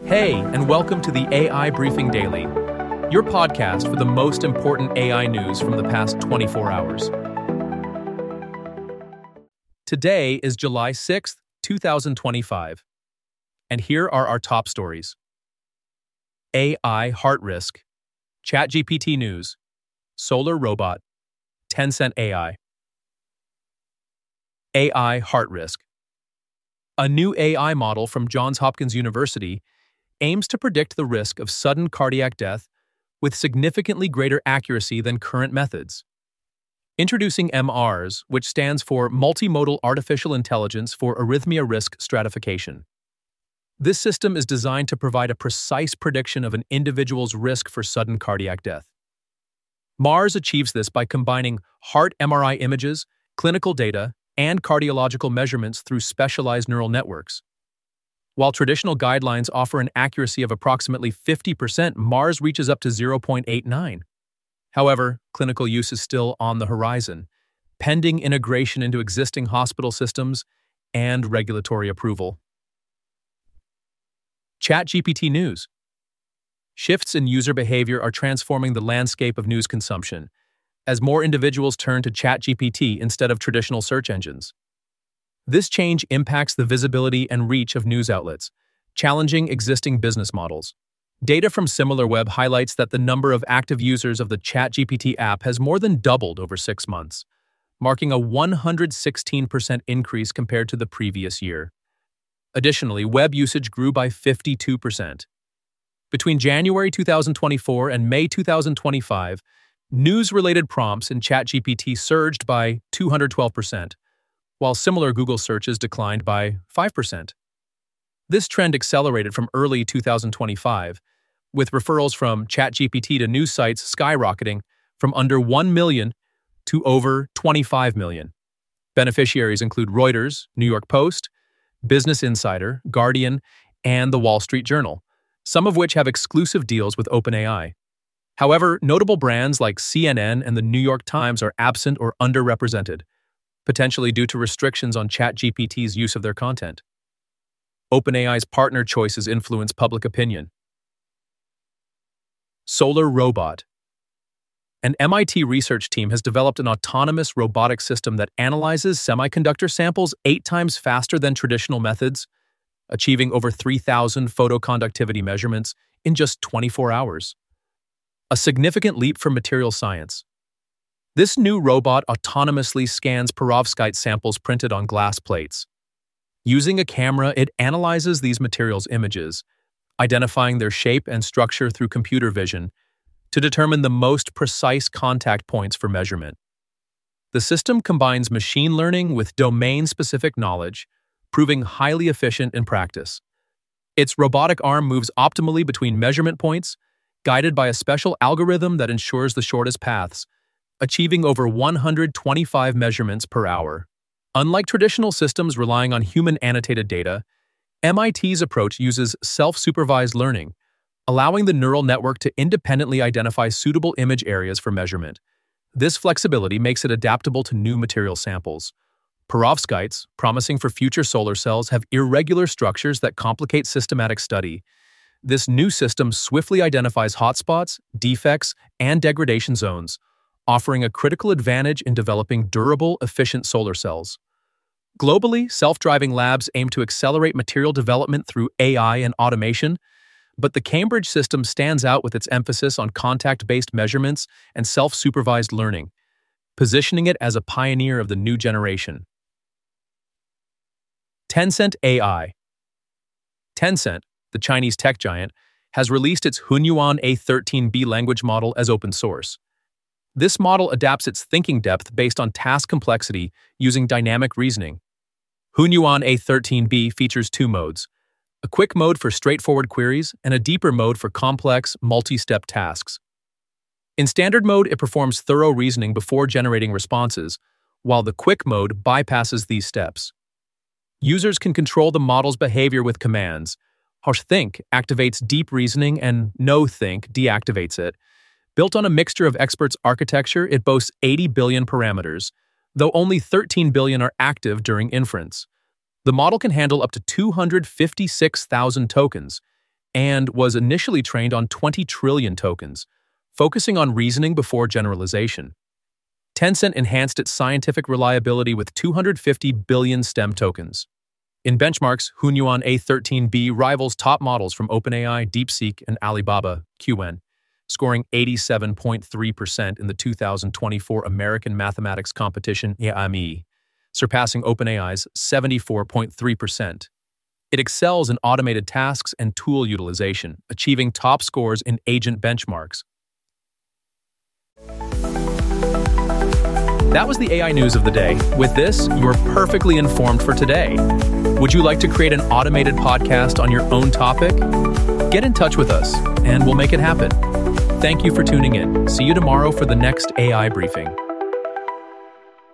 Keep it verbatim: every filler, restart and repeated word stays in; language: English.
Hey, and welcome to the A I Briefing Daily, your podcast for the most important A I news from the past twenty-four hours. Today is July sixth, two thousand twenty-five, and here are our top stories. A I heart risk, ChatGPT news, solar robot, Tencent A I. A I heart risk. A new A I model from Johns Hopkins University aims to predict the risk of sudden cardiac death with significantly greater accuracy than current methods. Introducing M A R S, which stands for Multimodal Artificial Intelligence for Arrhythmia Risk Stratification. This system is designed to provide a precise prediction of an individual's risk for sudden cardiac death. M A R S achieves this by combining heart M R I images, clinical data, and cardiological measurements through specialized neural networks. While traditional guidelines offer an accuracy of approximately fifty percent, M A R S reaches up to zero point eight nine. However, clinical use is still on the horizon, pending integration into existing hospital systems and regulatory approval. ChatGPT news. Shifts in user behavior are transforming the landscape of news consumption, as more individuals turn to ChatGPT instead of traditional search engines. This change impacts the visibility and reach of news outlets, challenging existing business models. Data from SimilarWeb highlights that the number of active users of the ChatGPT app has more than doubled over six months, marking a one hundred sixteen percent increase compared to the previous year. Additionally, web usage grew by fifty-two percent. Between January two thousand twenty-four and May two thousand twenty-five, news-related prompts in ChatGPT surged by two hundred twelve percent, while similar Google searches declined by five percent. This trend accelerated from early two thousand twenty-five, with referrals from ChatGPT to news sites skyrocketing from under one million to over twenty-five million. Beneficiaries include Reuters, New York Post, Business Insider, Guardian, and The Wall Street Journal, some of which have exclusive deals with OpenAI. However, notable brands like C N N and The New York Times are absent or underrepresented, potentially due to restrictions on ChatGPT's use of their content. OpenAI's partner choices influence public opinion. Solar robot. An M I T research team has developed an autonomous robotic system that analyzes semiconductor samples eight times faster than traditional methods, achieving over three thousand photoconductivity measurements in just twenty-four hours. A significant leap for material science. This new robot autonomously scans perovskite samples printed on glass plates. Using a camera, it analyzes these materials' images, identifying their shape and structure through computer vision to determine the most precise contact points for measurement. The system combines machine learning with domain-specific knowledge, proving highly efficient in practice. Its robotic arm moves optimally between measurement points, guided by a special algorithm that ensures the shortest paths, achieving over one hundred twenty-five measurements per hour. Unlike traditional systems relying on human annotated data, M I T's approach uses self-supervised learning, allowing the neural network to independently identify suitable image areas for measurement. This flexibility makes it adaptable to new material samples. Perovskites, promising for future solar cells, have irregular structures that complicate systematic study. This new system swiftly identifies hotspots, defects, and degradation zones, offering a critical advantage in developing durable, efficient solar cells. Globally, self-driving labs aim to accelerate material development through A I and automation, but the Cambridge system stands out with its emphasis on contact-based measurements and self-supervised learning, positioning it as a pioneer of the new generation. Tencent A I. Tencent, the Chinese tech giant, has released its Hunyuan A thirteen B language model as open source. This model adapts its thinking depth based on task complexity using dynamic reasoning. Hunyuan A thirteen B features two modes, a quick mode for straightforward queries and a deeper mode for complex, multi-step tasks. In standard mode, it performs thorough reasoning before generating responses, while the quick mode bypasses these steps. Users can control the model's behavior with commands. Think activates deep reasoning and No Think deactivates it. Built on a mixture of experts' architecture, it boasts eighty billion parameters, though only thirteen billion are active during inference. The model can handle up to two hundred fifty-six thousand tokens, and was initially trained on twenty trillion tokens, focusing on reasoning before generalization. Tencent enhanced its scientific reliability with two hundred fifty billion STEM tokens. In benchmarks, Hunyuan A thirteen B rivals top models from OpenAI, DeepSeek, and Alibaba, Q N, scoring eighty-seven point three percent in the two thousand twenty-four American Mathematics Competition A M E, surpassing OpenAI's seventy-four point three percent. It excels in automated tasks and tool utilization, achieving top scores in agent benchmarks. That was the A I news of the day. With this, you're perfectly informed for today. Would you like to create an automated podcast on your own topic? Get in touch with us, and we'll make it happen. Thank you for tuning in. See you tomorrow for the next A I briefing.